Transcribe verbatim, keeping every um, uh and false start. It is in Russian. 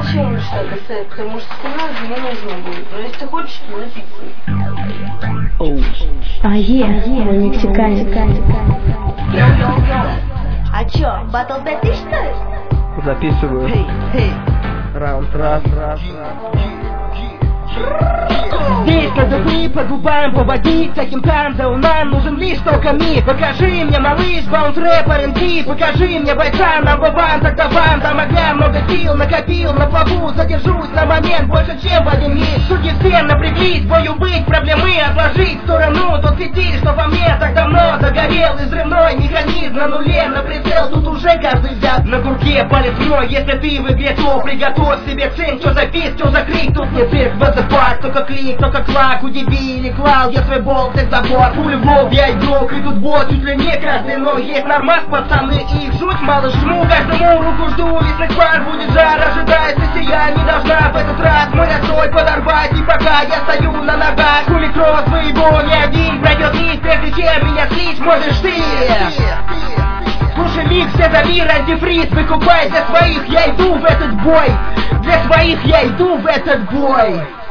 чем что касается, потому что остальное мне нужно будет. Но если ты хочешь, то написано. А е, мой мексиканец. Йоу-йоу-йоу. А чё, батл пять тысяч, что ли? Записываю. Раунд раз, раз, раз. Здесь надо дни по губам поводить таким танцем. Нам нужен лишь только миг. Покажи мне, малыш, баунс рэп, эр энд би. Покажи мне бойца, number one, тогда вам там огня. Много сил накопил на плаву. Задержусь на момент больше, чем в один миг. Суки все напряглись, бою быть, проблемы отложить в сторону. Тот фитиль, что во мне так давно загорел. И взрывной механизм на нуле, на прицел. Тут уже каждый взят на курке палец мой. Если ты в игре, то приготовь себе цель. Что за пись, что за крик, тут не цирк, what the fuck. Только клик, только клак, удивили, клал я свой болт из забор. Пуль в лоб, я игрок, и тут бот чуть ли не красный. Но есть нормас, пацаны, их жуть мало жму. Каждому руку жду, лесных пар будет жар. Ожидается, я не должна в этот раз мой настрой подорвать. И пока я стою на ногах, хули кросс своего не один. Пройдет миг, прежде чем меня слить можешь ты. Слушай, миг, все за мир, антифриз, выкупай для своих, я иду в этот бой. Для своих я иду в этот бой.